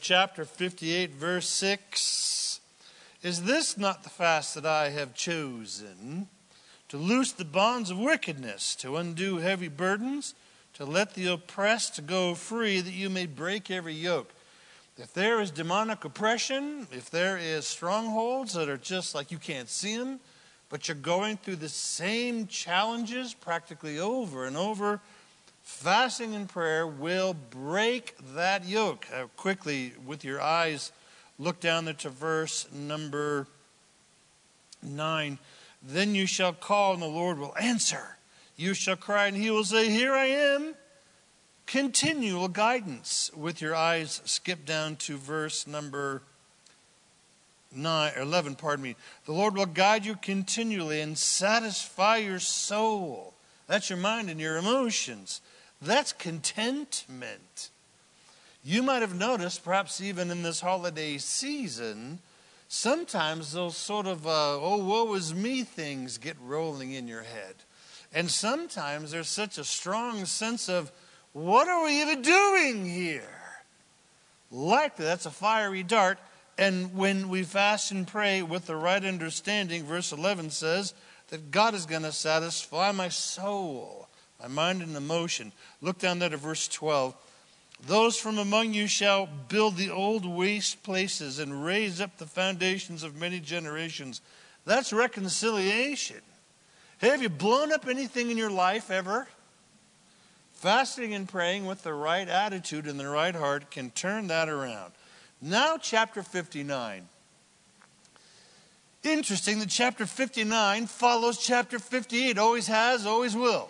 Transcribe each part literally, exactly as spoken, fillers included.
chapter fifty-eight, verse six. Is this not the fast that I have chosen? To loose the bonds of wickedness, to undo heavy burdens, to let the oppressed go free, that you may break every yoke. If there is demonic oppression, if there is strongholds that are just like you can't see them, but you're going through the same challenges practically over and over, fasting and prayer will break that yoke. Uh, quickly, with your eyes, look down there to verse number nine. Then you shall call and the Lord will answer. You shall cry and he will say, here I am. Continual guidance. With your eyes, skip down to verse number nine, or eleven, pardon me. The Lord will guide you continually and satisfy your soul. That's your mind and your emotions. That's contentment. You might have noticed, perhaps even in this holiday season, sometimes those sort of, uh, oh, woe is me things get rolling in your head. And sometimes there's such a strong sense of, what are we even doing here? Likely, that's a fiery dart. And when we fast and pray with the right understanding, verse eleven says that God is going to satisfy my soul, my mind and emotion. Look down there to verse twelve. Those from among you shall build the old waste places and raise up the foundations of many generations. That's reconciliation. Hey, have you blown up anything in your life ever? Fasting and praying with the right attitude and the right heart can turn that around. Now chapter fifty-nine. Interesting that chapter fifty-nine follows chapter fifty-eight. Always has, always will.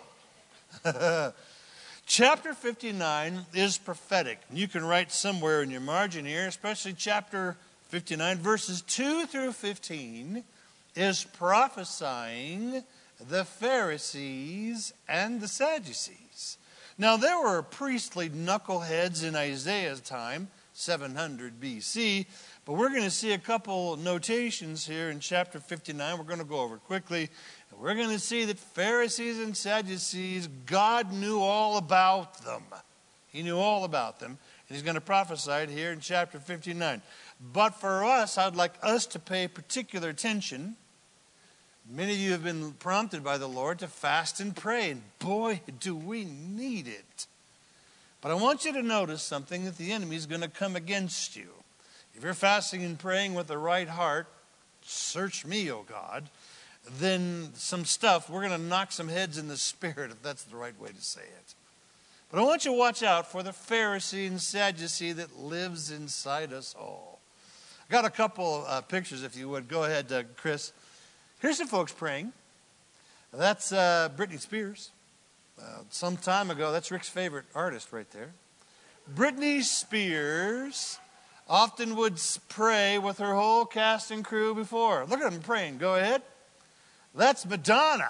Chapter fifty-nine is prophetic. You can write somewhere in your margin here, especially chapter fifty-nine, verses two through fifteen, is prophesying the Pharisees and the Sadducees. Now, there were priestly knuckleheads in Isaiah's time, seven hundred B C, but we're going to see a couple notations here in chapter fifty-nine. We're going to go over quickly. We're going to see that Pharisees and Sadducees, God knew all about them. He knew all about them. And he's going to prophesy it here in chapter fifty-nine. But for us, I'd like us to pay particular attention. Many of you have been prompted by the Lord to fast and pray. And boy, do we need it. But I want you to notice something, that the enemy is going to come against you. If you're fasting and praying with the right heart, search me, O God, then some stuff, we're going to knock some heads in the spirit, if that's the right way to say it. But I want you to watch out for the Pharisee and Sadducee that lives inside us all. I got a couple uh, pictures, if you would. Go ahead, uh, Chris. Here's some folks praying. That's uh, Britney Spears. Uh, some time ago, that's Rick's favorite artist right there. Britney Spears often would pray with her whole cast and crew before. Look at them praying. Go ahead. That's Madonna.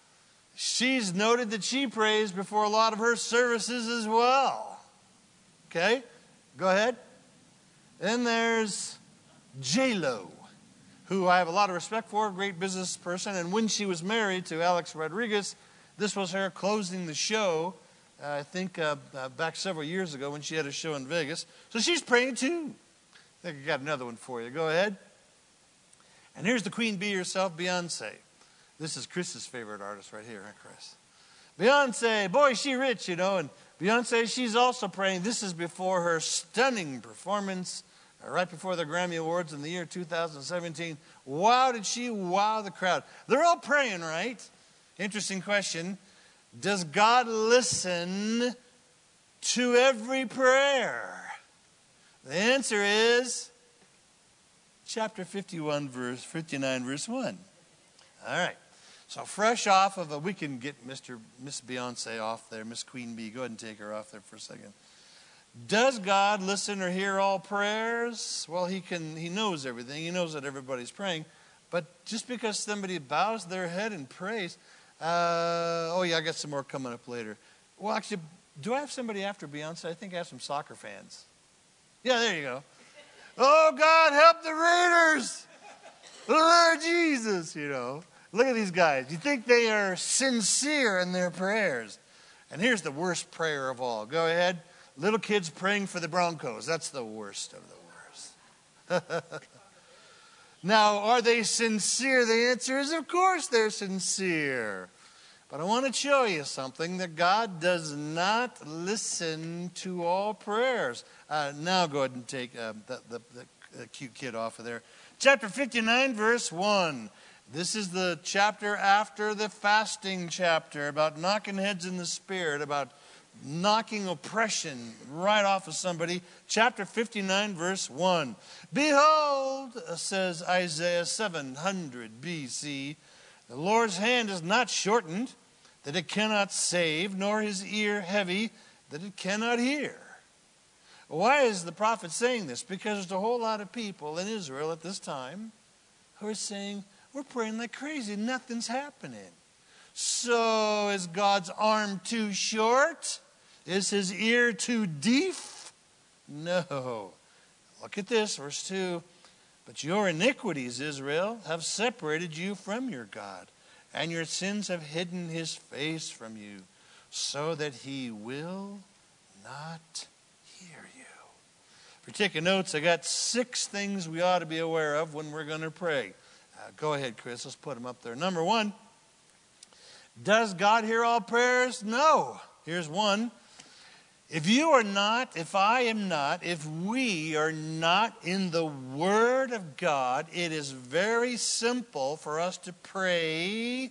She's noted that she prays before a lot of her services as well. Okay, go ahead. Then there's J-Lo, who I have a lot of respect for, a great business person. And when she was married to Alex Rodriguez, this was her closing the show, uh, I think uh, uh, back several years ago when she had a show in Vegas. So she's praying too. I think I got another one for you. Go ahead. And here's the queen bee herself, Beyonce. This is Chris's favorite artist right here, huh, Chris? Beyonce, boy, she rich, you know. And Beyonce, she's also praying. This is before her stunning performance uh, right before the Grammy Awards in the year two thousand seventeen. Wow, did she wow the crowd. They're all praying, right? Interesting question. Does God listen to every prayer? The answer is chapter fifty-one, verse fifty-nine, verse one. All right. So fresh off of a, we can get Mister Miss Beyonce off there, Miss Queen Bee. Go ahead and take her off there for a second. Does God listen or hear all prayers? Well, he can. He knows everything. He knows that everybody's praying. But just because somebody bows their head and prays, uh, oh yeah, I got some more coming up later. Well, actually, do I have somebody after Beyonce? I think I have some soccer fans. Yeah, there you go. Oh, God, help the Raiders. Lord Jesus, you know. Look at these guys. You think they are sincere in their prayers. And here's the worst prayer of all. Go ahead. little kids praying for the Broncos. That's the worst of the worst. Now, are they sincere? The answer is, of course they're sincere. But I want to show you something, that God does not listen to all prayers. Uh, now go ahead and take uh, the, the, the cute kid off of there. Chapter fifty-nine, verse one. This is the chapter after the fasting chapter, about knocking heads in the spirit, about knocking oppression right off of somebody. Chapter fifty-nine, verse one. Behold, says Isaiah seven hundred B C, the Lord's hand is not shortened, that it cannot save, nor his ear heavy, that it cannot hear. Why is the prophet saying this? Because there's a whole lot of people in Israel at this time who are saying, we're praying like crazy, nothing's happening. So is God's arm too short? Is his ear too deaf? No. Look at this, verse two. But your iniquities, Israel, have separated you from your God, and your sins have hidden his face from you, so that he will not hear you. If you're taking notes, I got six things we ought to be aware of when we're going to pray. Uh, go ahead, Chris. Let's put them up there. Number one, does God hear all prayers? No. Here's one. If you are not, if I am not, if we are not in the Word of God, it is very simple for us to pray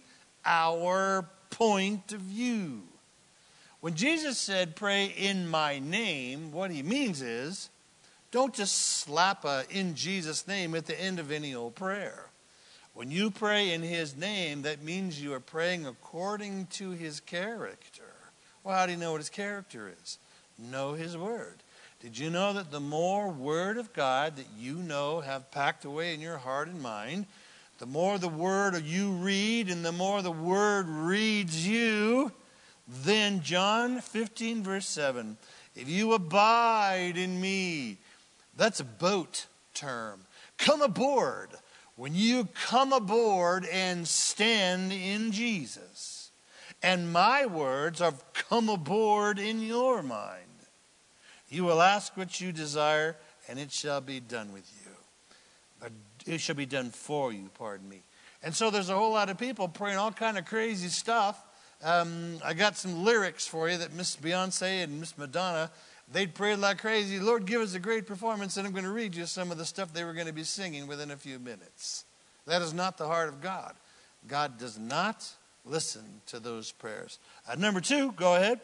our point of view. When Jesus said, pray in my name, what he means is, don't just slap a in Jesus' name at the end of any old prayer. When you pray in his name, that means you are praying according to his character. Well, how do you know what his character is? Know his word. Did you know that the more word of God that you know, have packed away in your heart and mind, the more the word you read and the more the word reads you, then John fifteen verse seven, if you abide in me, that's a boat term. Come aboard. When you come aboard and stand in Jesus, and my words have come aboard in your mind, you will ask what you desire, and it shall be done with you. But it shall be done for you, pardon me. And so there's a whole lot of people praying all kind of crazy stuff. Um, I got some lyrics for you that Miss Beyonce and Miss Madonna, they'd prayed like crazy. Lord, give us a great performance, and I'm going to read you some of the stuff they were going to be singing within a few minutes. That is not the heart of God. God does not listen to those prayers. Uh, number two, go ahead.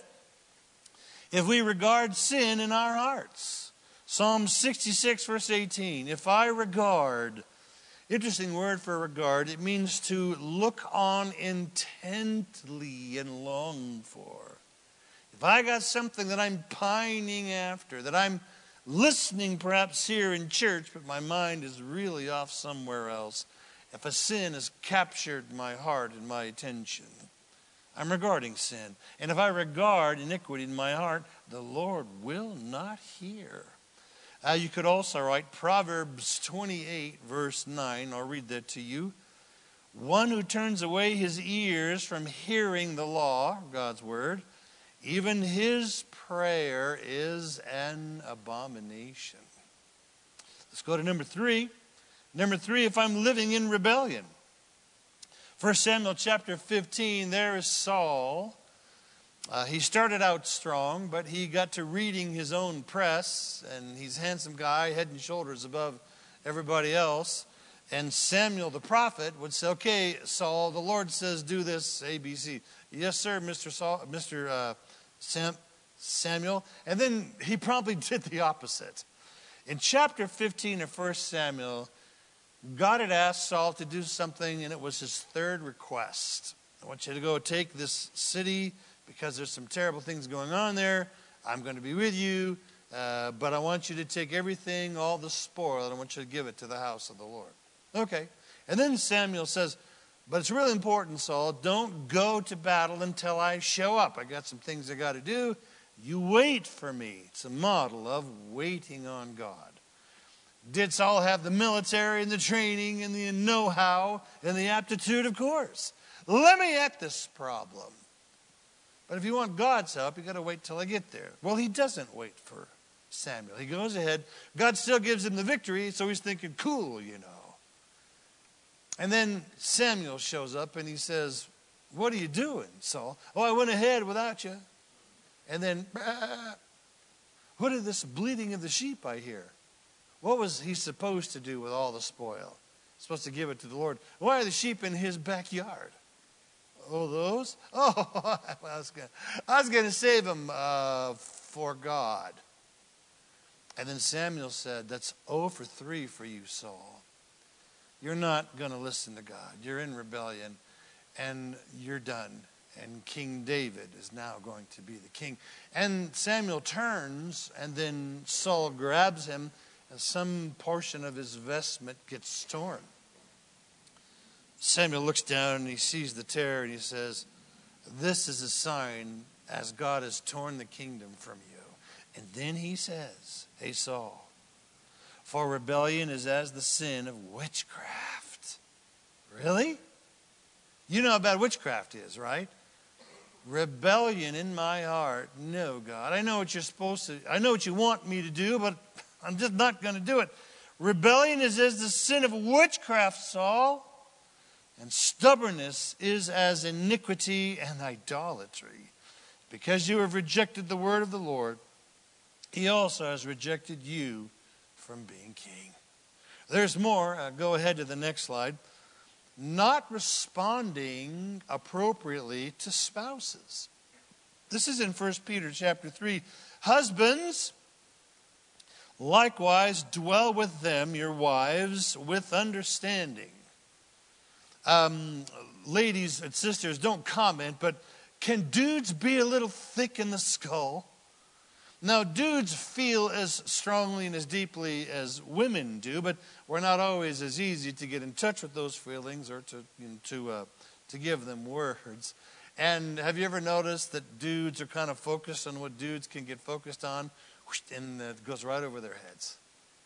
If we regard sin in our hearts. Psalm sixty-six, verse eighteen. If I regard, interesting word for regard, it means to look on intently and long for. If I got something that I'm pining after, that I'm listening perhaps here in church, but my mind is really off somewhere else, if a sin has captured my heart and my attention, I'm regarding sin. And if I regard iniquity in my heart, the Lord will not hear. Uh, you could also write Proverbs twenty-eight, verse nine. I'll read that to you. One who turns away his ears from hearing the law, God's word, even his prayer is an abomination. Let's go to number three. Number three, if I'm living in rebellion. First Samuel chapter fifteen, there is Saul. Uh, he started out strong, but he got to reading his own press, and he's a handsome guy, head and shoulders above everybody else. And Samuel the prophet would say, okay, Saul, the Lord says do this, A, B, C. Yes, sir, Mister Saul, Mister Uh, Sam, Samuel. And then he promptly did the opposite. In chapter fifteen of First Samuel, God had asked Saul to do something, and it was his third request. I want you to go take this city because there's some terrible things going on there. I'm going to be with you, uh, but I want you to take everything, all the spoil, and I want you to give it to the house of the Lord. Okay. And then Samuel says, but it's really important, Saul, don't go to battle until I show up. I got some things I got to do. You wait for me. It's a model of waiting on God. Did Saul have the military and the training and the know-how and the aptitude? Of course. Let me at this problem. But if you want God's help, you got to wait till I get there. Well, he doesn't wait for Samuel. He goes ahead. God still gives him the victory, so he's thinking, cool, you know. And then Samuel shows up and he says, what are you doing, Saul? Oh, I went ahead without you. And then, bah, what is this bleating of the sheep I hear? What was he supposed to do with all the spoil? He's supposed to give it to the Lord. Why are the sheep in his backyard? Oh, those? Oh, I was gonna, I was going to save them uh, for God. And then Samuel said, that's oh for three for you, Saul. You're not going to listen to God. You're in rebellion, and you're done. And King David is now going to be the king. And Samuel turns, and then Saul grabs him, and some portion of his vestment gets torn. Samuel looks down, and he sees the tear, and he says, this is a sign as God has torn the kingdom from you. And then he says, hey, Saul, for rebellion is as the sin of witchcraft. Really? You know how bad witchcraft is, right? Rebellion in my heart. No, God. I know what you're supposed to, I know what you want me to do, but I'm just not going to do it. Rebellion is as the sin of witchcraft, Saul. And stubbornness is as iniquity and idolatry. Because you have rejected the word of the Lord, he also has rejected you from being king. There's more. Uh, go ahead to the next slide. Not responding appropriately to spouses. This is in First Peter chapter three. Husbands, likewise dwell with them, your wives, with understanding. Um, ladies and sisters, don't comment, but can dudes be a little thick in the skull? Now, dudes feel as strongly and as deeply as women do, but we're not always as easy to get in touch with those feelings or to you know, to uh, to give them words. And have you ever noticed that dudes are kind of focused on what dudes can get focused on, and it goes right over their heads?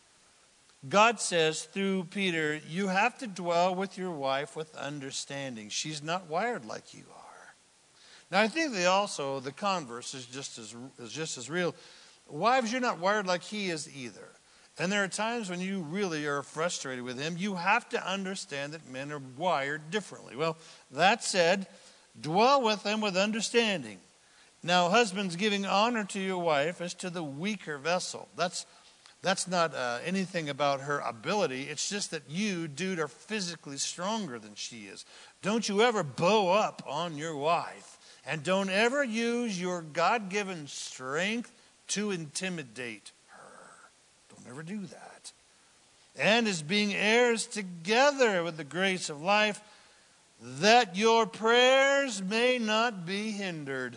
God says through Peter, you have to dwell with your wife with understanding. She's not wired like you are. Now, I think they also, the converse is just as is just as real. Wives, you're not wired like he is either. And there are times when you really are frustrated with him. You have to understand that men are wired differently. Well, that said, dwell with them with understanding. Now, husbands, giving honor to your wife as to the weaker vessel. That's that's not uh, anything about her ability. It's just that you, dude, are physically stronger than she is. Don't you ever bow up on your wife. And don't ever use your God-given strength to intimidate her. Don't ever do that. And as being heirs together with the grace of life, that your prayers may not be hindered.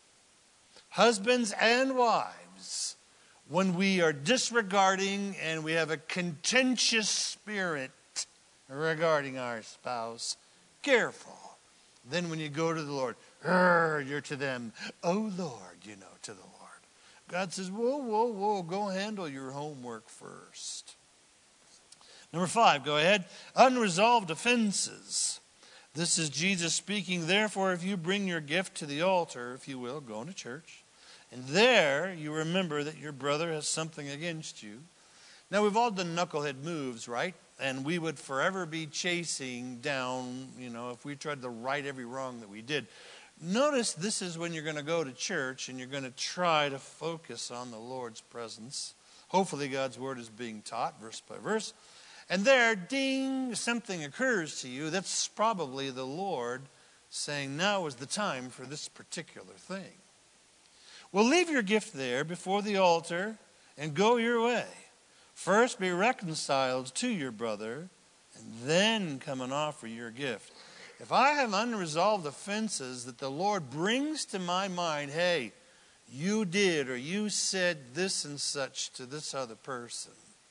Husbands and wives, when we are disregarding and we have a contentious spirit regarding our spouse, careful. Then when you go to the Lord, you're to them, oh Lord, you know, to the Lord. God says, whoa, whoa, whoa, go handle your homework first. Number five, go ahead. Unresolved offenses. This is Jesus speaking. Therefore, if you bring your gift to the altar, if you will, going to church, and there you remember that your brother has something against you. Now, we've all done knucklehead moves, right? And we would forever be chasing down, you know, if we tried to right every wrong that we did. Notice this is when you're going to go to church and you're going to try to focus on the Lord's presence. Hopefully God's word is being taught verse by verse. And there, ding, something occurs to you. That's probably the Lord saying, now is the time for this particular thing. Well, leave your gift there before the altar and go your way. First be reconciled to your brother, and then come and offer your gift. If I have unresolved offenses that the Lord brings to my mind, hey, you did or you said this and such to this other person,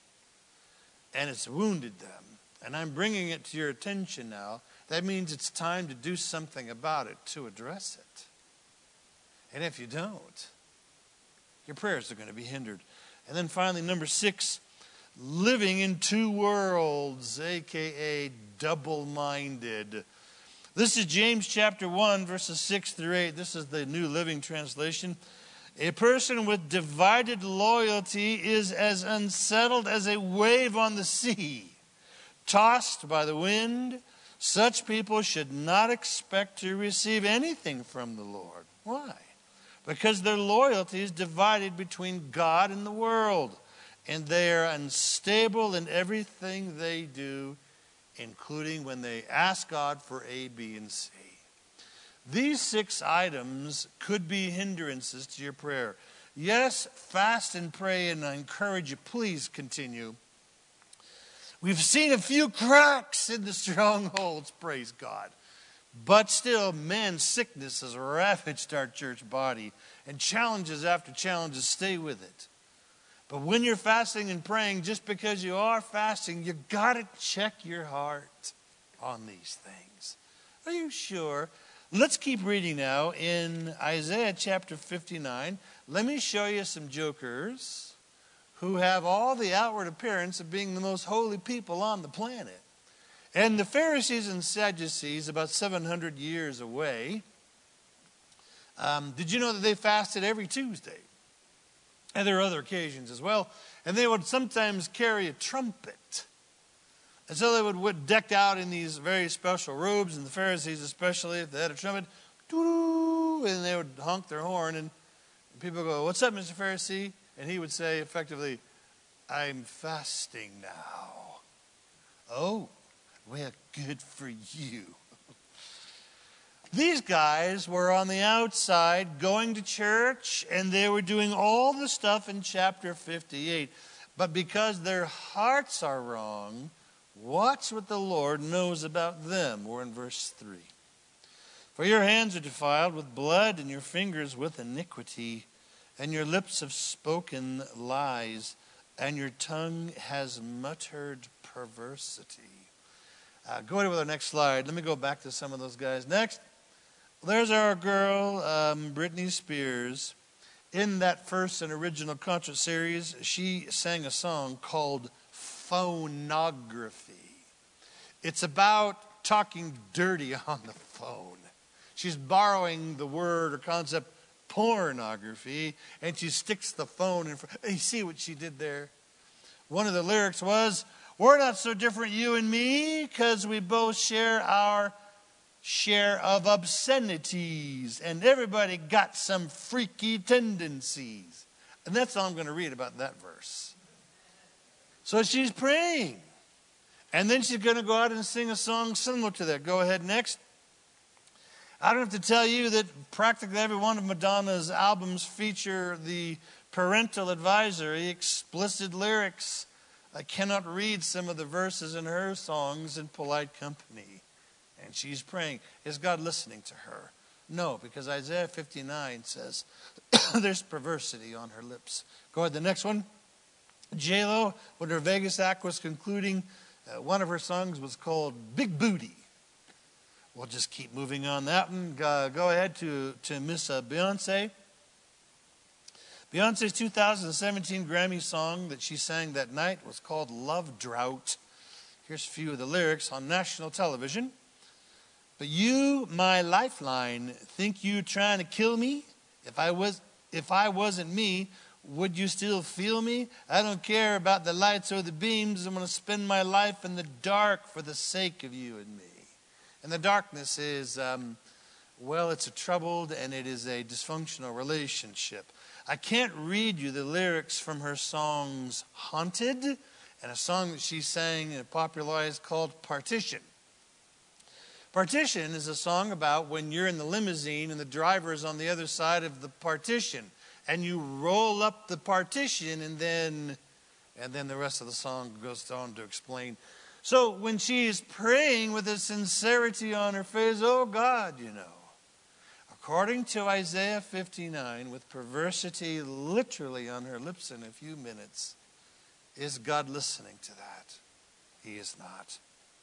and it's wounded them, and I'm bringing it to your attention now, that means it's time to do something about it, to address it. And if you don't, your prayers are going to be hindered. And then finally, number six, living in two worlds, a k a double-minded. This is James chapter one, verses six through eight. This is the New Living Translation. A person with divided loyalty is as unsettled as a wave on the sea, tossed by the wind. Such people should not expect to receive anything from the Lord. Why? Because their loyalty is divided between God and the world, and they are unstable in everything they do, including when they ask God for A, B, and C. These six items could be hindrances to your prayer. Yes, fast and pray, and I encourage you, please continue. We've seen a few cracks in the strongholds, praise God. But still, man's sickness has ravaged our church body, and challenges after challenges stay with it. But when you're fasting and praying, just because you are fasting, you got to check your heart on these things. Are you sure? Let's keep reading now in Isaiah chapter fifty-nine. Let me show you some jokers who have all the outward appearance of being the most holy people on the planet. And the Pharisees and Sadducees, about seven hundred years away, um, did you know that they fasted every Tuesday? And there are other occasions as well. And they would sometimes carry a trumpet. And so they would, would deck out in these very special robes, and the Pharisees especially, if they had a trumpet, doo-doo, and they would honk their horn, and people go, "What's up, Mister Pharisee?" And he would say effectively, "I'm fasting now." Oh, well, good for you. These guys were on the outside going to church, and they were doing all the stuff in chapter fifty-eight. But because their hearts are wrong, watch what the Lord knows about them. We're in verse three. For your hands are defiled with blood, and your fingers with iniquity, and your lips have spoken lies, and your tongue has muttered perversity. Uh, go ahead with our next slide. Let me go back to some of those guys. Next, there's our girl, um, Britney Spears. In that first and original concert series, she sang a song called Phonography. It's about talking dirty on the phone. She's borrowing the word or concept pornography, and she sticks the phone in front. You see what she did there? One of the lyrics was, "We're not so different, you and me, because we both share our share of obscenities, and everybody got some freaky tendencies." And that's all I'm going to read about that verse. So she's praying, and then she's going to go out and sing a song similar to that. Go ahead, next. I don't have to tell you that practically every one of Madonna's albums feature the parental advisory, explicit lyrics. I cannot read some of the verses in her songs in polite company. And she's praying. Is God listening to her? No, because Isaiah fifty-nine says there's perversity on her lips. Go ahead, the next one. J-Lo, when her Vegas act was concluding, uh, one of her songs was called Big Booty. We'll just keep moving on that one. Uh, go ahead to, to Miss uh, Beyonce. Beyonce's two thousand seventeen Grammy song that she sang that night was called Love Drought. Here's a few of the lyrics on national television. "But you, my lifeline, think you trying to kill me? If I was, if I wasn't me, would you still feel me? I don't care about the lights or the beams. I'm going to spend my life in the dark for the sake of you and me." And the darkness is, um, well, it's a troubled and it is a dysfunctional relationship. I can't read you the lyrics from her songs Haunted and a song that she sang and popularized called Partition. Partition is a song about when you're in the limousine and the driver is on the other side of the partition, and you roll up the partition, and then and then the rest of the song goes on to explain. So when she is praying with a sincerity on her face, oh God, you know, according to Isaiah fifty-nine, with perversity literally on her lips in a few minutes, is God listening to that? He is not.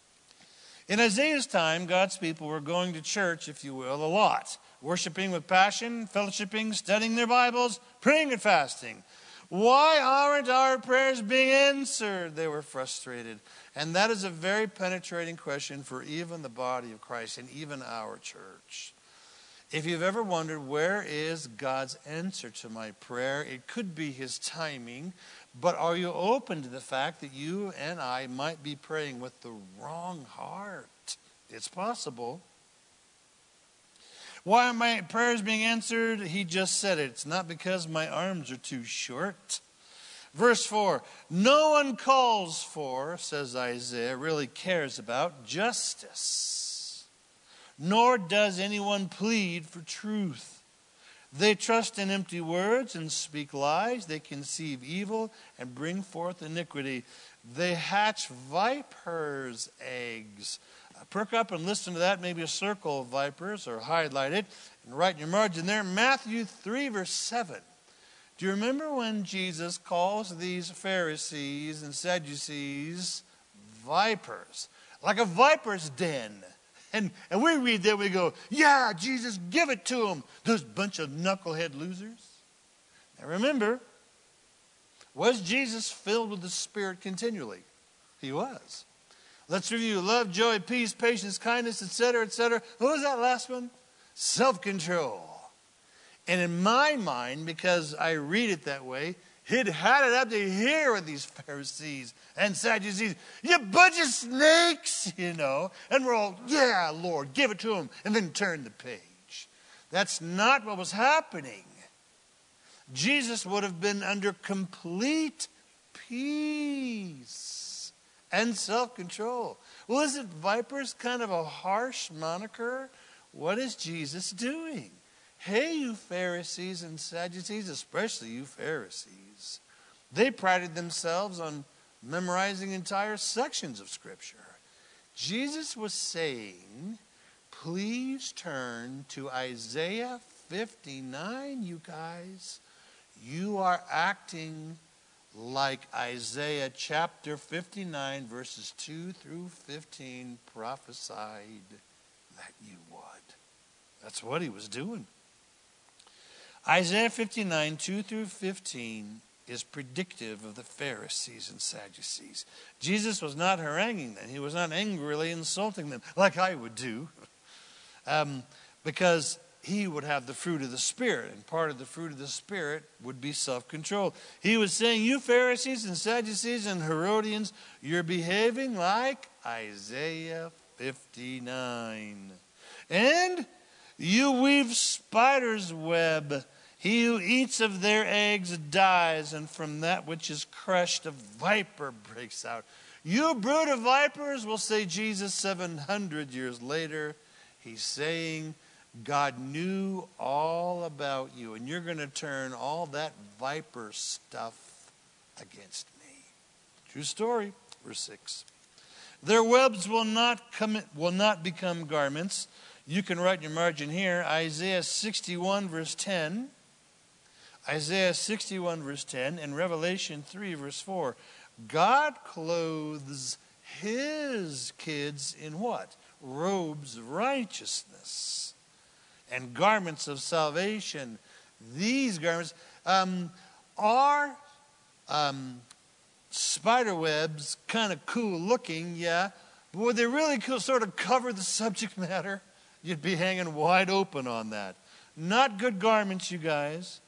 In Isaiah's time, God's people were going to church, if you will, a lot. Worshiping with passion, fellowshipping, studying their Bibles, praying and fasting. Why aren't our prayers being answered? They were frustrated. And that is a very penetrating question for even the body of Christ and even our church. If you've ever wondered, where is God's answer to my prayer? It could be his timing, but are you open to the fact that you and I might be praying with the wrong heart? It's possible. Why are my prayers being answered? He just said it. It's not because my arms are too short. Verse four, no one calls for, says Isaiah, really cares about justice, nor does anyone plead for truth. They trust in empty words and speak lies. They conceive evil and bring forth iniquity. They hatch vipers' eggs. Perk up and listen to that, maybe a circle of vipers, or highlight it and write in your margin there. Matthew three, verse seven. Do you remember when Jesus calls these Pharisees and Sadducees vipers? Like a viper's den. And, and we read that, we go, yeah, Jesus, give it to them, those bunch of knucklehead losers. Now remember, was Jesus filled with the Spirit continually? He was. Let's review. Love, joy, peace, patience, kindness, et cetera, et cetera. What was that last one? Self-control. And in my mind, because I read it that way, he'd had it up to here with these Pharisees and Sadducees. You bunch of snakes, you know. And we're all, yeah, Lord, give it to them. And then turn the page. That's not what was happening. Jesus would have been under complete peace and self-control. Well, isn't vipers kind of a harsh moniker? What is Jesus doing? Hey, you Pharisees and Sadducees, especially you Pharisees. They prided themselves on memorizing entire sections of Scripture. Jesus was saying, please turn to Isaiah fifty-nine, you guys. You are acting like Isaiah chapter fifty-nine, verses two through fifteen prophesied that you would. That's what he was doing. Isaiah fifty-nine, two through fifteen is predictive of the Pharisees and Sadducees. Jesus was not haranguing them. He was not angrily insulting them like I would do. Um, because he would have the fruit of the Spirit. And part of the fruit of the Spirit would be self-control. He was saying, you Pharisees and Sadducees and Herodians, you're behaving like Isaiah fifty-nine. And you weave spider's web. He who eats of their eggs dies, and from that which is crushed a viper breaks out. You brood of vipers, will say Jesus seven hundred years later. He's saying, God knew all about you, and you're going to turn all that viper stuff against me. True story. Verse six. Their webs will not come, will not become garments. You can write in your margin here, Isaiah sixty-one, verse ten. Isaiah sixty-one, verse ten, and Revelation three, verse four. God clothes his kids in what? Robes of righteousness and garments of salvation. These garments um, are um, spider webs, kind of cool looking, yeah. But would they really cool, sort of cover the subject matter? You'd be hanging wide open on that. Not good garments, you guys.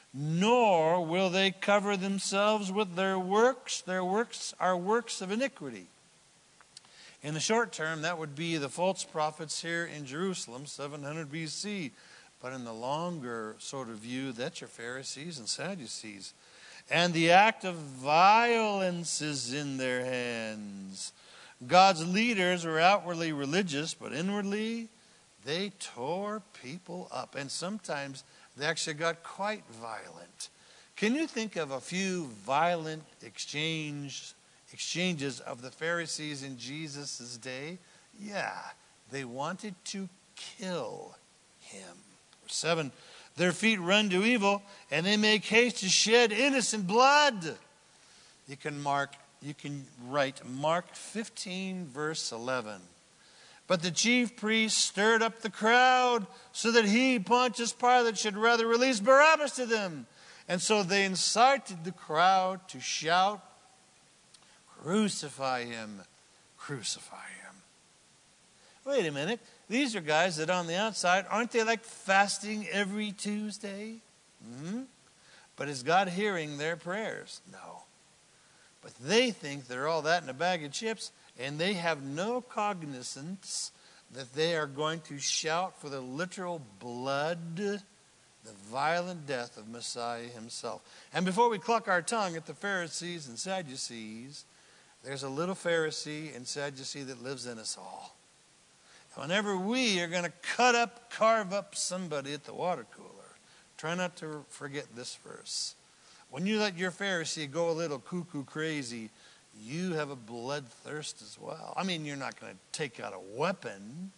Nor will they cover themselves with their works. Their works are works of iniquity. In the short term, that would be the false prophets here in Jerusalem, seven hundred B C. But in the longer sort of view, that's your Pharisees and Sadducees. And the act of violence is in their hands. God's leaders were outwardly religious, but inwardly they tore people up. And sometimes they actually got quite violent. Can you think of a few violent exchange, exchanges of the Pharisees in Jesus' day? Yeah, they wanted to kill him. Verse seven, their feet run to evil, and they make haste to shed innocent blood. You can mark, you can write Mark fifteen, verse eleven. But the chief priests stirred up the crowd so that he, Pontius Pilate, should rather release Barabbas to them. And so they incited the crowd to shout, "Crucify him, crucify him." Wait a minute. These are guys that on the outside, aren't they like fasting every Tuesday? Mm-hmm. But is God hearing their prayers? No. But they think they're all that in a bag of chips, and they have no cognizance that they are going to shout for the literal blood, the violent death of Messiah himself. And before we cluck our tongue at the Pharisees and Sadducees, there's a little Pharisee and Sadducee that lives in us all. Whenever we are going to cut up, carve up somebody at the water cooler, try not to forget this verse. When you let your Pharisee go a little cuckoo crazy, you have a bloodthirst as well. I mean, you're not going to take out a weapon,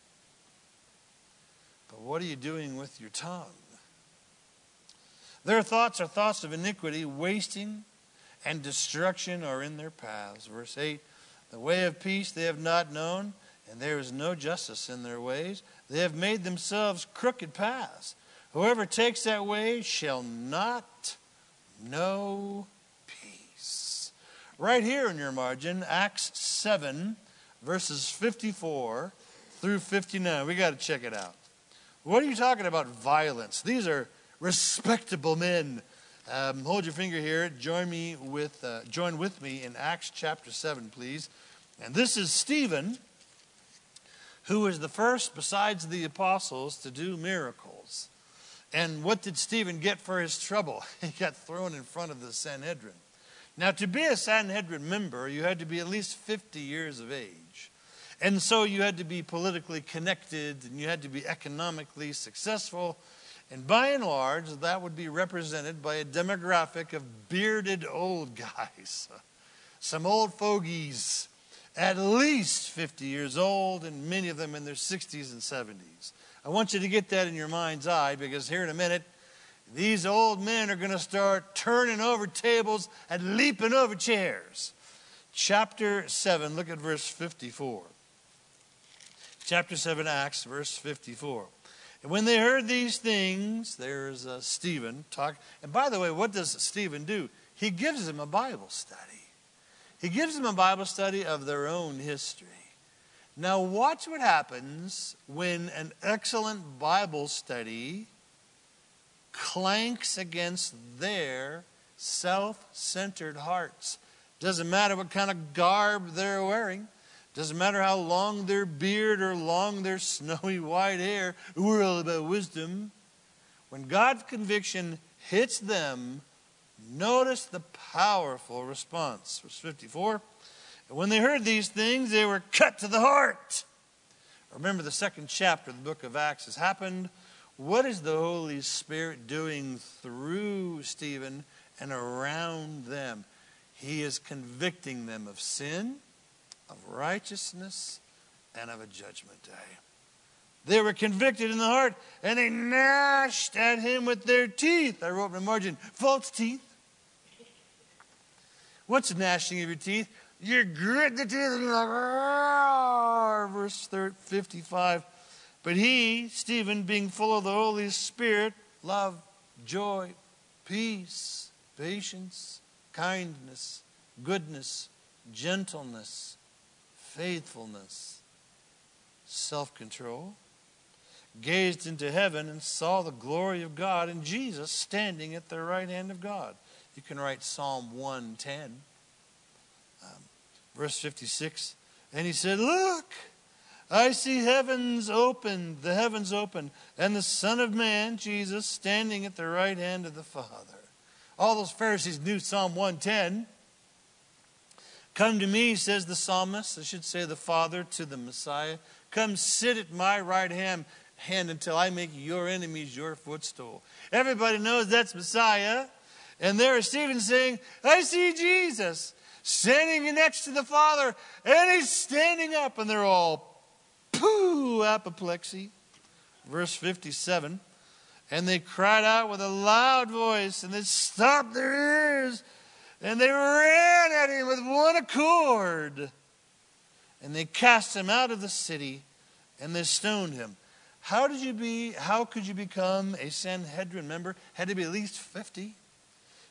but what are you doing with your tongue? Their thoughts are thoughts of iniquity, wasting and destruction are in their paths. Verse eight, the way of peace they have not known, and there is no justice in their ways. They have made themselves crooked paths. Whoever takes that way shall not know peace. Right here in your margin, Acts seven, verses fifty-four through fifty-nine. We got to check it out. What are you talking about violence? These are respectable men. Um, hold your finger here. Join me with uh, join with me in Acts chapter seven, please. And this is Stephen, who was the first, besides the apostles, to do miracles. And what did Stephen get for his trouble? He got thrown in front of the Sanhedrin. Now, to be a Sanhedrin member, you had to be at least fifty years of age. And so you had to be politically connected, and you had to be economically successful. And by and large, that would be represented by a demographic of bearded old guys. Some old fogies, at least fifty years old, and many of them in their sixties and seventies. I want you to get that in your mind's eye, because here in a minute, these old men are going to start turning over tables and leaping over chairs. Chapter seven, look at verse fifty-four. Chapter seven, Acts, verse fifty-four. And when they heard these things, there's uh, Stephen talk. And by the way, what does Stephen do? He gives them a Bible study. He gives them a Bible study of their own history. Now watch what happens when an excellent Bible study clanks against their self-centered hearts. Doesn't matter what kind of garb they're wearing. Doesn't matter how long their beard or long their snowy white hair. We're all about wisdom. When God's conviction hits them, notice the powerful response. Verse fifty-four. And when they heard these things, they were cut to the heart. Remember, the second chapter of the book of Acts has happened. What is the Holy Spirit doing through Stephen and around them? He is convicting them of sin, of righteousness, and of a judgment day. They were convicted in the heart, and they gnashed at him with their teeth. I wrote in the margin, false teeth. What's gnashing of your teeth? You grit the teeth and you're like, Argh! Verse fifty-five. But he, Stephen, being full of the Holy Spirit, love, joy, peace, patience, kindness, goodness, gentleness, faithfulness, self-control, gazed into heaven and saw the glory of God and Jesus standing at the right hand of God. You can write Psalm one ten, um, verse fifty-six. And he said, look, I see heavens opened, the heavens opened, and the Son of Man, Jesus, standing at the right hand of the Father. All those Pharisees knew Psalm one ten. Come to me, says the psalmist, I should say the Father to the Messiah. Come sit at my right hand, hand until I make your enemies your footstool. Everybody knows that's Messiah. And there is Stephen saying, I see Jesus standing next to the Father, and he's standing up, and they're all, pooh, apoplexy. Verse fifty-seven, and they cried out with a loud voice, and they stopped their ears, and they ran at him with one accord. And they cast him out of the city, and they stoned him. How did you be, how could you become a Sanhedrin member? Had to be at least fifty.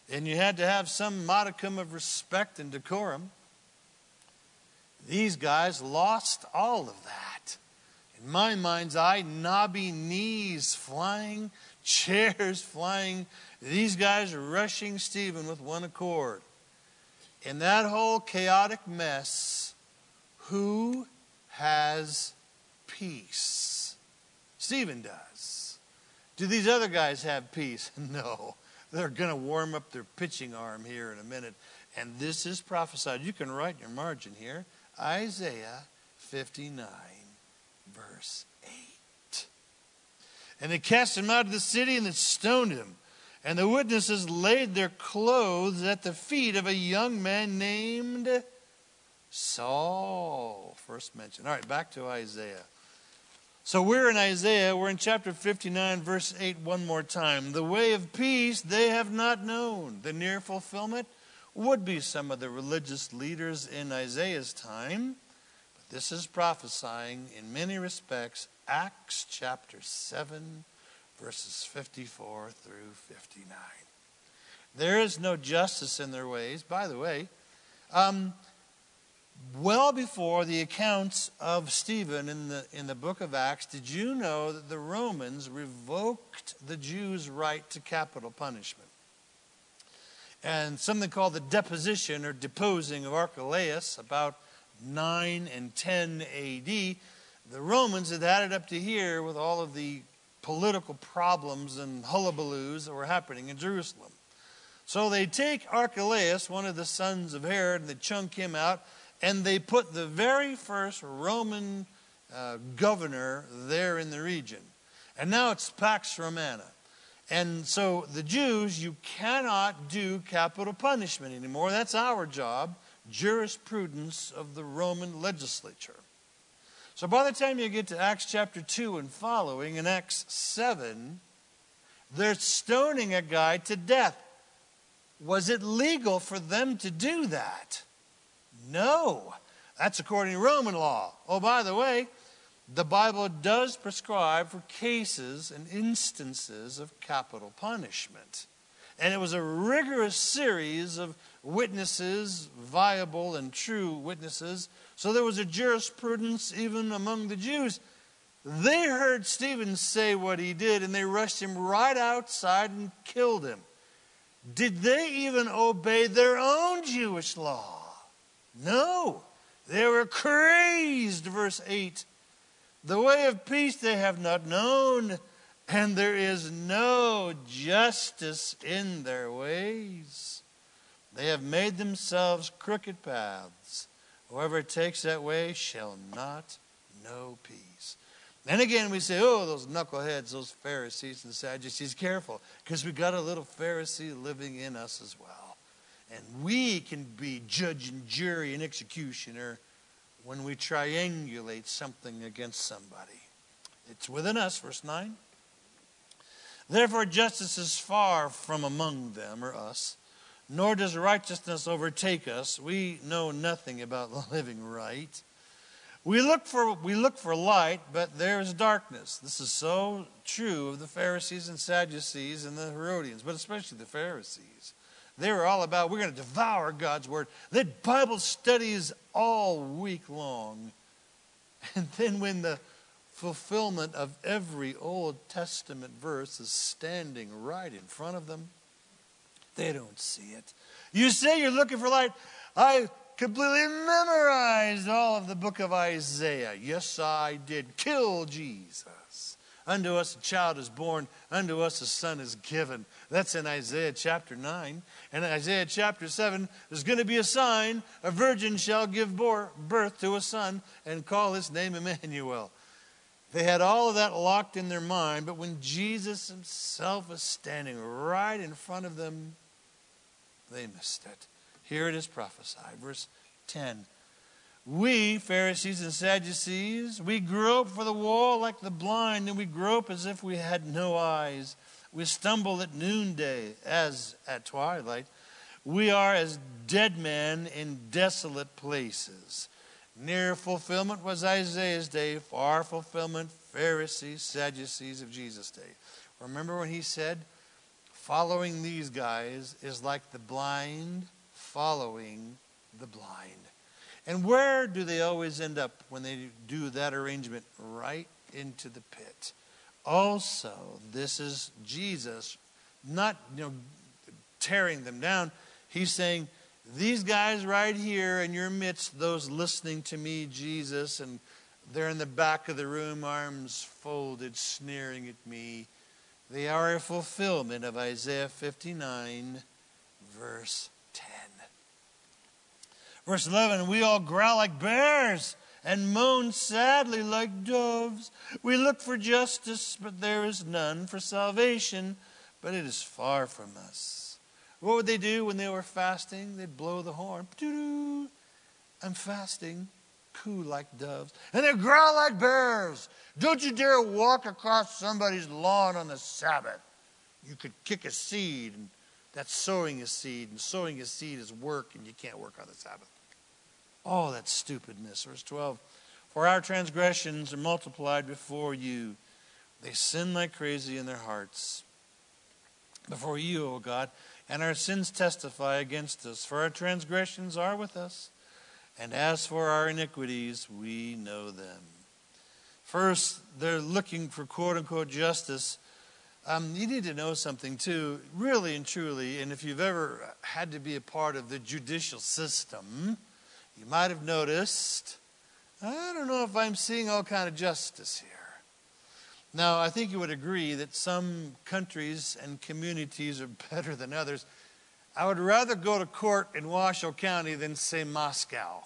and you had to have some modicum of respect and decorum. These guys lost all of that. In my mind's eye, knobby knees flying, chairs flying. These guys are rushing Stephen with one accord. In that whole chaotic mess, who has peace? Stephen does. Do these other guys have peace? No. They're going to warm up their pitching arm here in a minute. And this is prophesied. You can write in your margin here. Isaiah fifty-nine, verse eight. And they cast him out of the city and they stoned him. And the witnesses laid their clothes at the feet of a young man named Saul. First mention. All right, back to Isaiah. So we're in Isaiah. We're in chapter fifty-nine, verse eight one more time. The way of peace they have not known. The near fulfillment would be some of the religious leaders in Isaiah's time. But this is prophesying in many respects Acts chapter seven, verses fifty-four through fifty-nine. There is no justice in their ways. By the way, um, well before the accounts of Stephen in the, in the book of Acts, did you know that the Romans revoked the Jews' right to capital punishment? And something called the deposition or deposing of Archelaus about nine and ten A D, the Romans had had it up to here with all of the political problems and hullabaloos that were happening in Jerusalem. So they take Archelaus, one of the sons of Herod, and they chunk him out, and they put the very first Roman uh, governor there in the region. And now it's Pax Romana. And so the Jews, you cannot do capital punishment anymore. That's our job, jurisprudence of the Roman legislature. So by the time you get to Acts chapter two and following, in Acts seven, they're stoning a guy to death. Was it legal for them to do that? No. That's according to Roman law. Oh, by the way, the Bible does prescribe for cases and instances of capital punishment. And it was a rigorous series of witnesses, viable and true witnesses. So there was a jurisprudence even among the Jews. They heard Stephen say what he did, and they rushed him right outside and killed him. Did they even obey their own Jewish law? No. They were crazed, verse eight. The way of peace they have not known, and there is no justice in their ways. They have made themselves crooked paths. Whoever takes that way shall not know peace. And again we say, oh, those knuckleheads, those Pharisees and Sadducees, careful, because we got a little Pharisee living in us as well. And we can be judge and jury and executioner when we triangulate something against somebody. It's within us, verse nine. Therefore justice is far from among them, or us, nor does righteousness overtake us. We know nothing about living right. We look for we look for light, but there is darkness. This is so true of the Pharisees and Sadducees and the Herodians, but especially the Pharisees. They were all about, we're going to devour God's word. They had Bible studies all week long. And then when the fulfillment of every Old Testament verse is standing right in front of them, they don't see it. You say you're looking for light. I completely memorized all of the book of Isaiah. Yes, I did. Kill Jesus. Unto us a child is born, unto us a son is given. That's in Isaiah chapter nine. And in Isaiah chapter seven, there's going to be a sign. A virgin shall give birth to a son and call his name Emmanuel. They had all of that locked in their mind, but when Jesus himself was standing right in front of them, they missed it. Here it is prophesied, verse ten. We, Pharisees and Sadducees, we grope for the wall like the blind, and we grope as if we had no eyes. We stumble at noonday as at twilight. We are as dead men in desolate places. Near fulfillment was Isaiah's day, far fulfillment, Pharisees, Sadducees of Jesus' day. Remember when he said, Following these guys is like the blind following the blind. And where do they always end up when they do that arrangement? Right into the pit. Also, this is Jesus not, you know, tearing them down. He's saying, these guys right here in your midst, those listening to me, Jesus, and they're in the back of the room, arms folded, sneering at me. They are a fulfillment of Isaiah fifty-nine, verse ten. Verse eleven, we all growl like bears and moan sadly like doves. We look for justice, but there is none, for salvation, but it is far from us. What would they do when they were fasting? They'd blow the horn. Doo-doo. I'm fasting. Coo like doves. And they growl like bears. Don't you dare walk across somebody's lawn on the Sabbath. You could kick a seed, and that's sowing a seed. And sowing a seed is work, and you can't work on the Sabbath. Oh, that's stupidness. Verse twelve. For our transgressions are multiplied before you. They sin like crazy in their hearts. Before you, O God, and our sins testify against us. For our transgressions are with us, and as for our iniquities, we know them. First, they're looking for quote-unquote justice. Um, you need to know something too, really and truly, and if you've ever had to be a part of the judicial system, you might have noticed, I don't know if I'm seeing all kind of justice here. Now, I think you would agree that some countries and communities are better than others. I would rather go to court in Washoe County than, say, Moscow.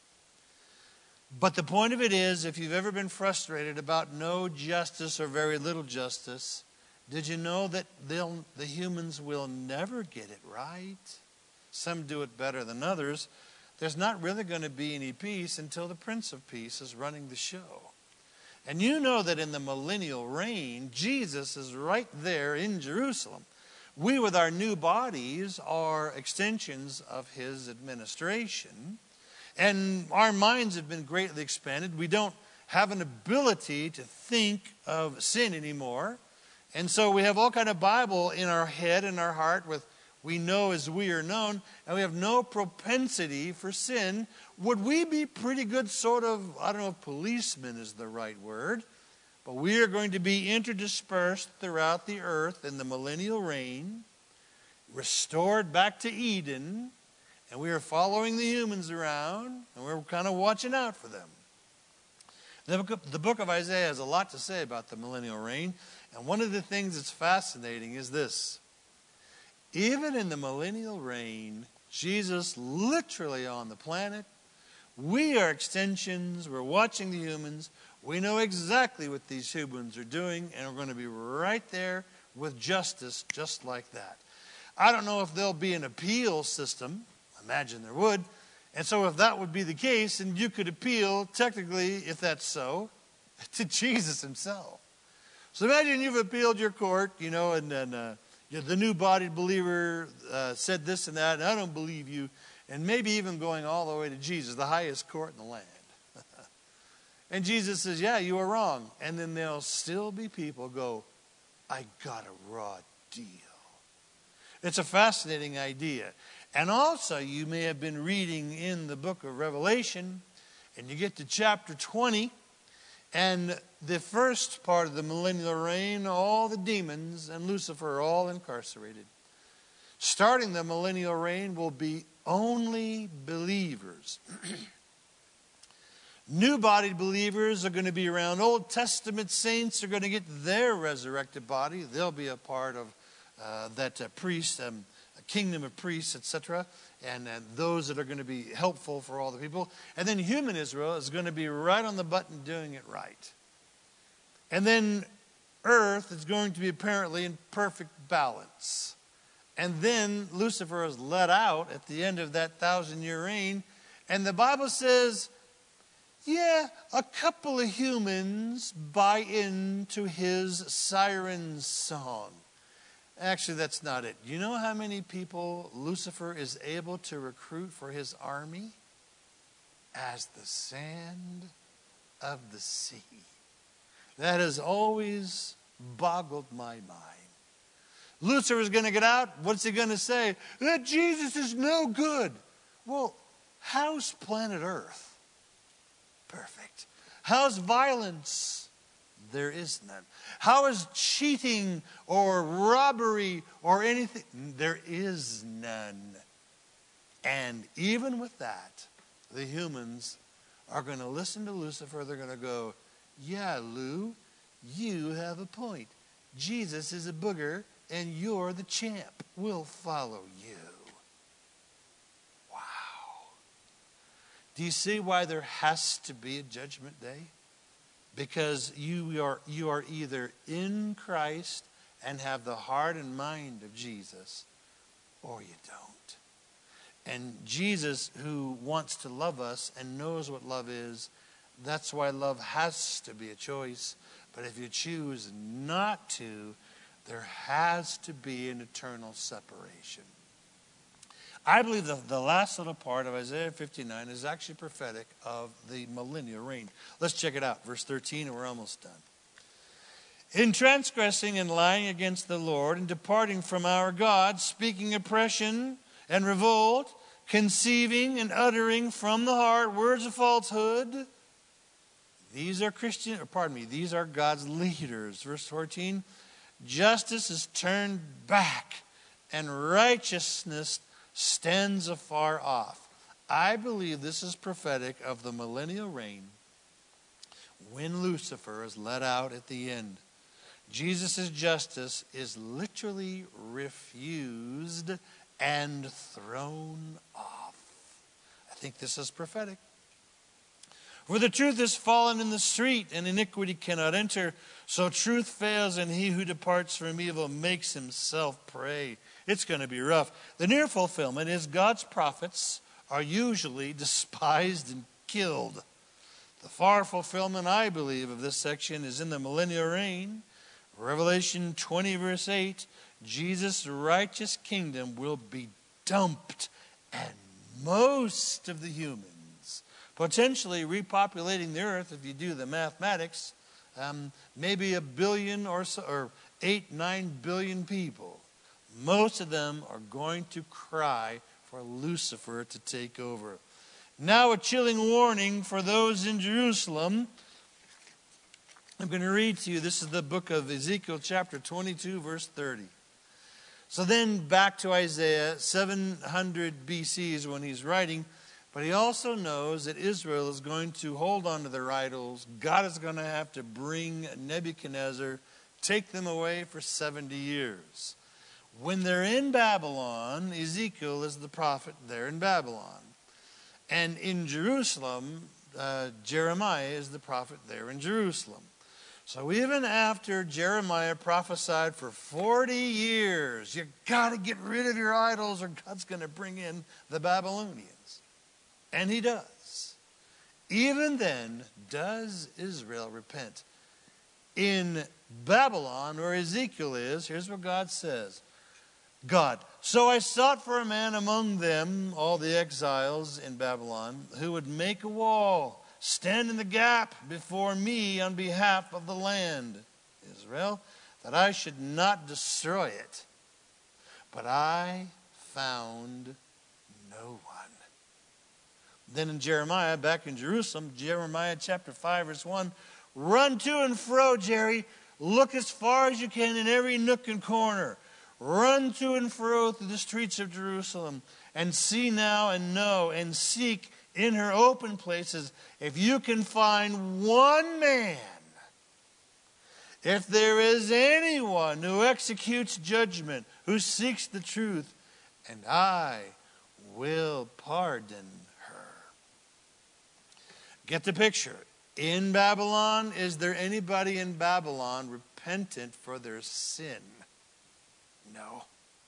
But the point of it is, if you've ever been frustrated about no justice or very little justice, did you know that they'll, the humans will never get it right? Some do it better than others. There's not really going to be any peace until the Prince of Peace is running the show. And you know that in the millennial reign, Jesus is right there in Jerusalem. We, with our new bodies, are extensions of his administration. And our minds have been greatly expanded. We don't have an ability to think of sin anymore. And so we have all kind of Bible in our head and our heart with we know as we are known, and we have no propensity for sin. Would we be pretty good sort of, I don't know if policemen is the right word, but we are going to be interdispersed throughout the earth in the millennial reign, restored back to Eden, and we are following the humans around, and we're kind of watching out for them. The book of, the book of Isaiah has a lot to say about the millennial reign, and one of the things that's fascinating is this. Even in the millennial reign, Jesus literally on the planet, we are extensions, we're watching the humans, we know exactly what these humans are doing, and we're going to be right there with justice just like that. I don't know if there'll be an appeal system, imagine there would, and so if that would be the case, and you could appeal, technically, if that's so, to Jesus himself. So imagine you've appealed your court, you know, and then uh, the new-bodied believer uh, said this and that, and I don't believe you. And maybe even going all the way to Jesus, the highest court in the land. And Jesus says, yeah, you are wrong. And then there'll still be people go, I got a raw deal. It's a fascinating idea. And also, you may have been reading in the book of Revelation, and you get to chapter twenty, and the first part of the millennial reign, all the demons and Lucifer are all incarcerated. Starting the millennial reign will be only believers. New-bodied believers are going to be around. Old Testament saints are going to get their resurrected body. They'll be a part of uh, that uh, priest, um, a kingdom of priests, et cetera. And uh, those that are going to be helpful for all the people. And then human Israel is going to be right on the button doing it right. And then earth is going to be apparently in perfect balance. And then Lucifer is let out at the end of that thousand-year reign. And the Bible says, yeah, a couple of humans buy into his siren song. Actually, that's not it. You know how many people Lucifer is able to recruit for his army? As the sand of the sea. That has always boggled my mind. Lucifer's going to get out. What's he going to say? That Jesus is no good. Well, how's planet Earth? Perfect. How's violence? There is none. How is cheating or robbery or anything? There is none. And even with that, the humans are going to listen to Lucifer. They're going to go, yeah, Lou, you have a point. Jesus is a booger and you're the champ. We'll follow you. Wow. Do you see why there has to be a judgment day? Because you are, you are either in Christ and have the heart and mind of Jesus, or you don't. And Jesus, who wants to love us and knows what love is, that's why love has to be a choice. But if you choose not to, there has to be an eternal separation. I believe the, the last little part of Isaiah fifty-nine is actually prophetic of the millennial reign. Let's check it out. Verse thirteen, and we're almost done. In transgressing and lying against the Lord and departing from our God, speaking oppression and revolt, conceiving and uttering from the heart words of falsehood. These are Christian, or pardon me, these are God's leaders. Verse fourteen, justice is turned back and righteousness stands afar off. I believe this is prophetic of the millennial reign when Lucifer is let out at the end. Jesus' justice is literally refused and thrown off. I think this is prophetic. For the truth is fallen in the street, and iniquity cannot enter. So truth fails, and he who departs from evil makes himself prey. It's going to be rough. The near fulfillment is God's prophets are usually despised and killed. The far fulfillment, I believe, of this section is in the millennial reign. Revelation twenty, verse eight, Jesus' righteous kingdom will be dumped, and most of the humans, potentially repopulating the earth, if you do the mathematics, um, maybe a billion or so, or eight, nine billion people, most of them are going to cry for Lucifer to take over. Now a chilling warning for those in Jerusalem. I'm going to read to you, this is the book of Ezekiel chapter twenty-two, verse thirty. So then back to Isaiah, seven hundred B C is when he's writing. But he also knows that Israel is going to hold on to their idols. God is going to have to bring Nebuchadnezzar, take them away for seventy years. When they're in Babylon, Ezekiel is the prophet there in Babylon. And in Jerusalem, uh, Jeremiah is the prophet there in Jerusalem. So even after Jeremiah prophesied for forty years, you got to get rid of your idols or God's going to bring in the Babylonians. And he does. Even then, does Israel repent? In Babylon, where Ezekiel is, here's what God says. God, so I sought for a man among them, all the exiles in Babylon, who would make a wall, stand in the gap before me on behalf of the land, Israel, that I should not destroy it. But I found no one. Then in Jeremiah, back in Jerusalem, Jeremiah chapter five, verse one, run to and fro, Jerry. Look as far as you can in every nook and corner. Run to and fro through the streets of Jerusalem and see now and know and seek in her open places if you can find one man. If there is anyone who executes judgment, who seeks the truth, and I will pardon her. Get the picture. In Babylon, is there anybody in Babylon repentant for their sin? No.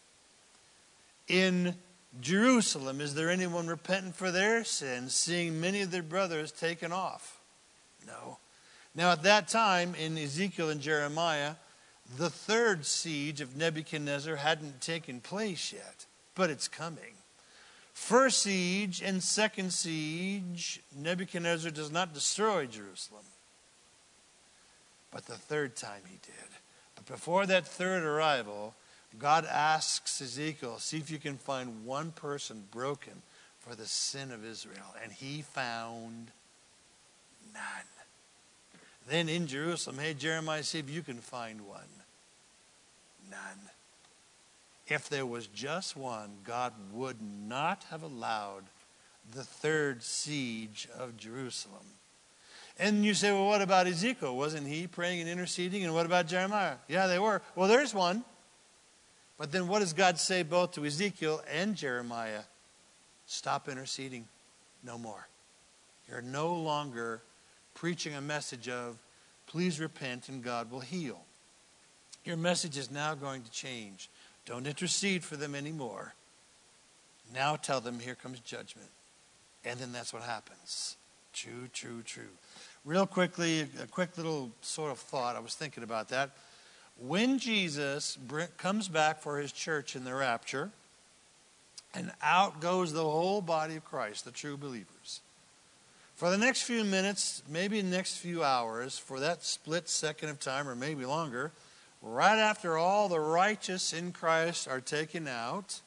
In Jerusalem, is there anyone repentant for their sins, seeing many of their brothers taken off? No. Now at that time, in Ezekiel and Jeremiah, the third siege of Nebuchadnezzar hadn't taken place yet, but it's coming. First siege and second siege, Nebuchadnezzar does not destroy Jerusalem. But the third time he did. But before that third arrival, God asks Ezekiel, see if you can find one person broken for the sin of Israel. And he found none. Then in Jerusalem, hey, Jeremiah, see if you can find one. None. If there was just one, God would not have allowed the third siege of Jerusalem. And you say, well, what about Ezekiel? Wasn't he praying and interceding? And what about Jeremiah? Yeah, they were. Well, there's one. But then what does God say both to Ezekiel and Jeremiah? Stop interceding. No more. You're no longer preaching a message of, please repent and God will heal. Your message is now going to change. Don't intercede for them anymore. Now tell them, here comes judgment. And then that's what happens. True, true, true. Real quickly, a quick little sort of thought. I was thinking about that. When Jesus comes back for his church in the rapture, and out goes the whole body of Christ, the true believers. For the next few minutes, maybe the next few hours, for that split second of time, or maybe longer, right after all the righteous in Christ are taken out,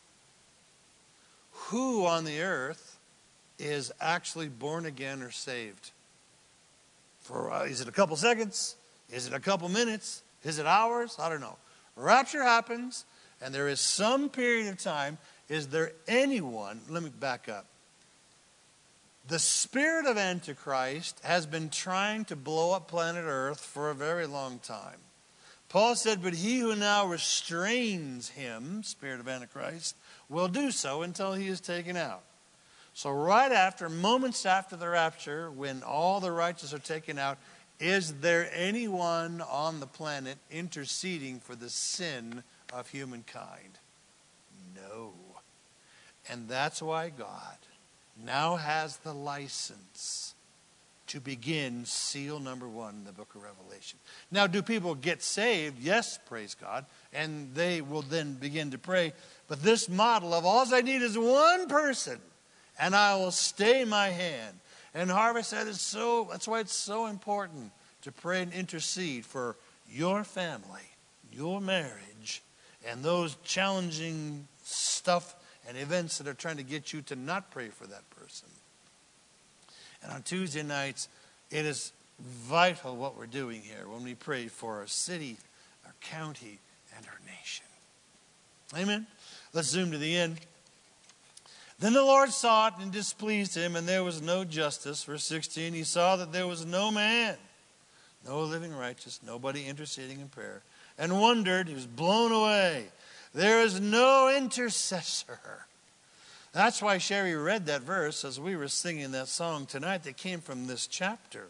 who on the earth is actually born again or saved? For uh, is it a couple seconds? Is it a couple minutes? Is it hours? I don't know. Rapture happens, and there is some period of time. Is there anyone? Let me back up. The spirit of Antichrist has been trying to blow up planet Earth for a very long time. Paul said, but he who now restrains him, spirit of Antichrist, will do so until he is taken out. So right after, moments after the rapture, when all the righteous are taken out, is there anyone on the planet interceding for the sin of humankind? No. And that's why God now has the license to begin seal number one in the book of Revelation. Now, do people get saved? Yes, praise God. And they will then begin to pray. But this model of all I need is one person, and I will stay my hand. And Harvest said it's so, that's why it's so important to pray and intercede for your family, your marriage, and those challenging stuff and events that are trying to get you to not pray for that person. And on Tuesday nights, it is vital what we're doing here when we pray for our city, our county, and our nation. Amen? Let's zoom to the end. Then the Lord saw it and displeased him, and there was no justice. Verse sixteen, he saw that there was no man, no living righteous, nobody interceding in prayer, and wondered, he was blown away. There is no intercessor. That's why Sherry read that verse as we were singing that song tonight that came from this chapter.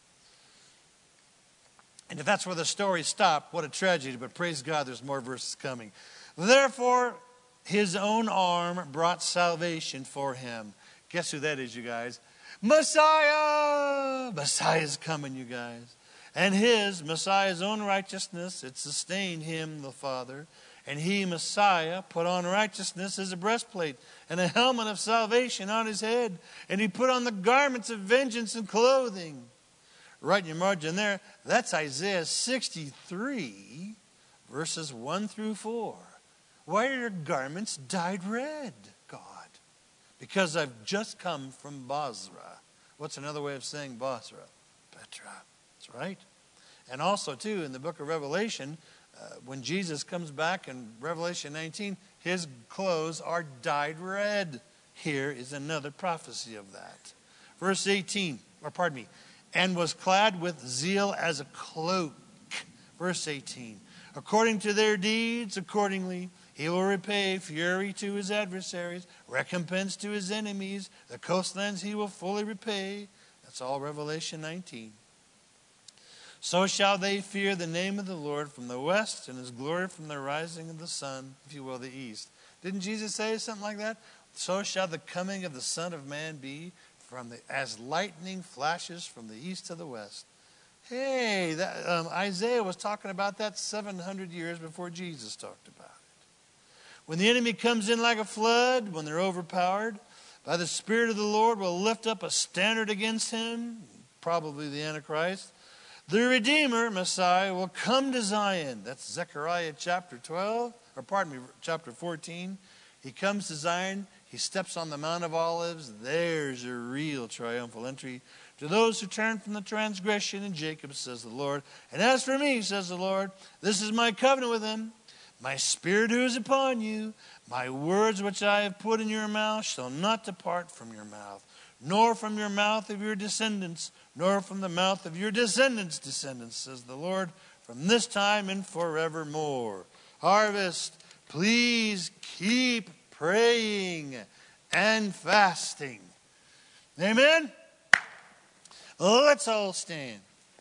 And if that's where the story stopped, what a tragedy. But praise God, there's more verses coming. Therefore, his own arm brought salvation for him. Guess who that is, you guys? Messiah! Messiah's coming, you guys. And his, Messiah's own righteousness, it sustained him, the Father. And he, Messiah, put on righteousness as a breastplate and a helmet of salvation on his head. And he put on the garments of vengeance and clothing. Right in your margin there, that's Isaiah sixty-three, verses one through four. Why are your garments dyed red, God? Because I've just come from Bozrah. What's another way of saying Bozrah? Petra. That's right. And also, too, in the book of Revelation, Uh, when Jesus comes back in Revelation nineteen, his clothes are dyed red. Here is another prophecy of that. Verse eighteen, or pardon me, and was clad with zeal as a cloak. Verse eighteen, according to their deeds, accordingly, he will repay fury to his adversaries, recompense to his enemies. The coastlands he will fully repay. That's all Revelation nineteen. So shall they fear the name of the Lord from the west, and his glory from the rising of the sun, if you will, the east. Didn't Jesus say something like that? So shall the coming of the Son of Man be from the, as lightning flashes from the east to the west. Hey, that, um, Isaiah was talking about that seven hundred years before Jesus talked about it. When the enemy comes in like a flood, when they're overpowered, by the Spirit of the Lord will lift up a standard against him, probably the Antichrist. The Redeemer, Messiah, will come to Zion. That's Zechariah chapter twelve, or pardon me, chapter fourteen. He comes to Zion. He steps on the Mount of Olives. There's a real triumphal entry. To those who turn from the transgression in Jacob, says the Lord. And as for me, says the Lord, this is my covenant with him. My spirit who is upon you, my words which I have put in your mouth shall not depart from your mouth, nor from your mouth of your descendants, nor from the mouth of your descendants' descendants, says the Lord, from this time and forevermore. Harvest, please keep praying and fasting. Amen? Let's all stand.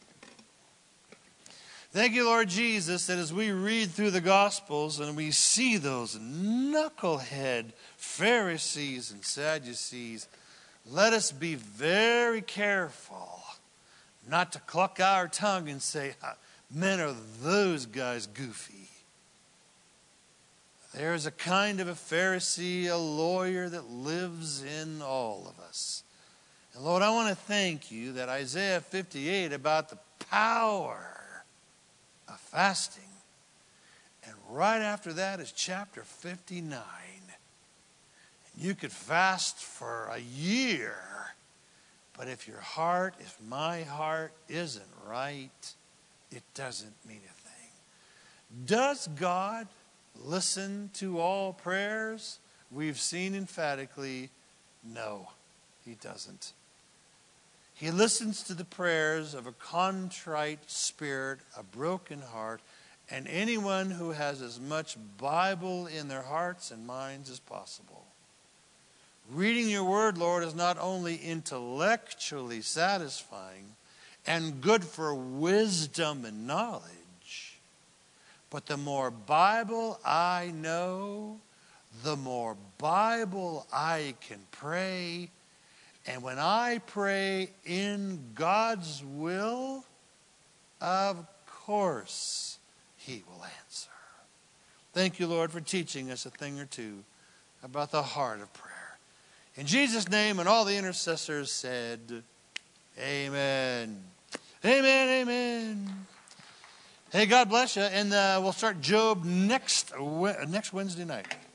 Thank you, Lord Jesus, that as we read through the Gospels and we see those knucklehead Pharisees and Sadducees, let us be very careful not to cluck our tongue and say, men, are those guys goofy. There is a kind of a Pharisee, a lawyer that lives in all of us. And Lord, I want to thank you that Isaiah fifty-eight about the power of fasting. And right after that is chapter fifty-nine. And you could fast for a year. But if your heart, if my heart isn't right, it doesn't mean a thing. Does God listen to all prayers? We've seen emphatically, no, he doesn't. He listens to the prayers of a contrite spirit, a broken heart, and anyone who has as much Bible in their hearts and minds as possible. Reading your word, Lord, is not only intellectually satisfying and good for wisdom and knowledge, but the more Bible I know, the more Bible I can pray. And when I pray in God's will, of course he will answer. Thank you, Lord, for teaching us a thing or two about the heart of prayer. In Jesus' name, and all the intercessors said, amen. Amen, amen. Hey, God bless you. And uh, we'll start Job next, next Wednesday night.